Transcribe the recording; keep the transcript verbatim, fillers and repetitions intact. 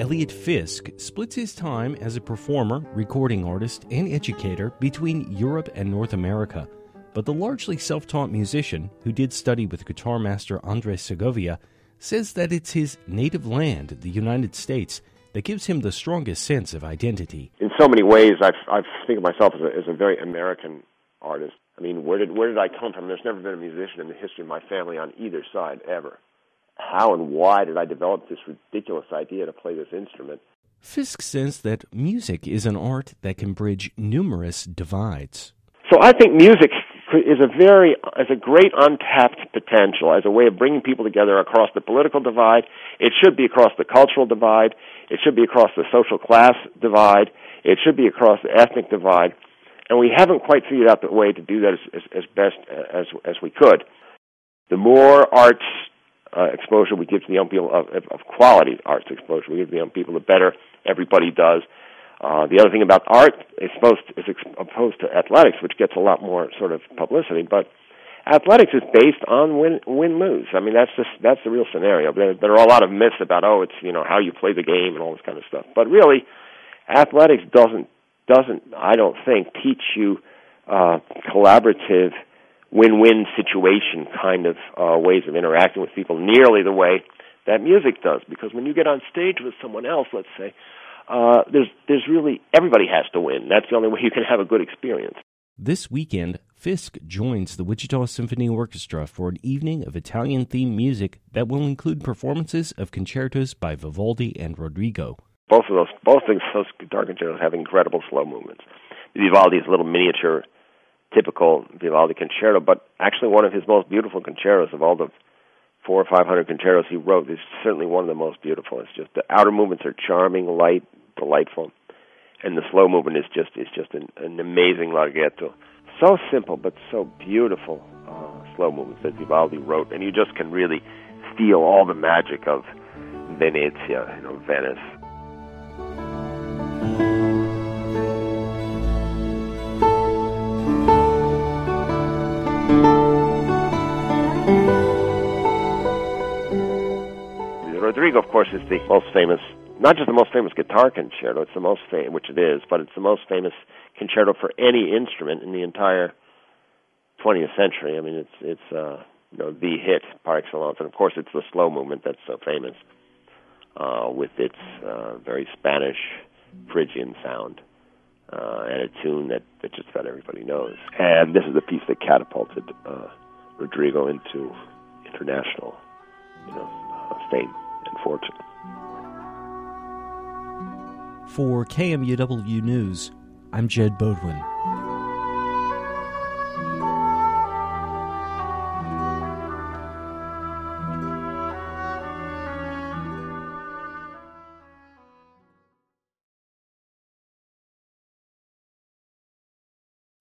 Elliot Fisk splits his time as a performer, recording artist, and educator between Europe and North America. But the largely self-taught musician, who did study with guitar master Andres Segovia, says that it's his native land, the United States, that gives him the strongest sense of identity. In so many ways, I I think of myself as a, as a very American artist. I mean, where did where did I come from? There's never been a musician in the history of my family on either side, ever. How and why did I develop this ridiculous idea to play this instrument? Fisk says that music is an art that can bridge numerous divides. So I think music is a very, is a great untapped potential as a way of bringing people together across the political divide. It should be across the cultural divide. It should be across the social class divide. It should be across the ethnic divide. And we haven't quite figured out the way to do that as, as, as best as as we could. The more arts uh, exposure we give to the young people, of, of quality arts exposure we give to the young people, the better everybody does. Uh, the other thing about art is supposed is ex- opposed to athletics, which gets a lot more sort of publicity. But athletics is based on win win lose. I mean, that's just that's the real scenario. There, there are a lot of myths about oh, it's you know how you play the game and all this kind of stuff. But really, athletics doesn't doesn't I don't think teach you uh, collaborative win-win situation kind of uh, ways of interacting with people nearly the way that music does. Because when you get on stage with someone else, let's say. Uh, there's there's really, everybody has to win. That's the only way you can have a good experience. This weekend, Fisk joins the Wichita Symphony Orchestra for an evening of Italian-themed music that will include performances of concertos by Vivaldi and Rodrigo. Both of those, both of those guitar concertos have incredible slow movements. Vivaldi is a little miniature, typical Vivaldi concerto, but actually one of his most beautiful concertos of all the four or five hundred concertos he wrote is certainly one of the most beautiful. It's just the outer movements are charming, light, delightful, and the slow movement is just is just an, an amazing larghetto. So simple but so beautiful uh, slow movements that Vivaldi wrote, and you just can really feel all the magic of Venezia, you know, Venice. Rodrigo, of course, is the most famous, not just the most famous guitar concerto, it's the most famous, which it is, but it's the most famous concerto for any instrument in the entire twentieth century. I mean, it's it's uh, you know the hit par excellence, and of course, it's the slow movement that's so famous uh, with its uh, very Spanish Phrygian sound uh, and a tune that, that just about everybody knows. And this is the piece that catapulted uh, Rodrigo into international, you know, uh, fame and fortune. For K M U W News, I'm Jed Bodwin.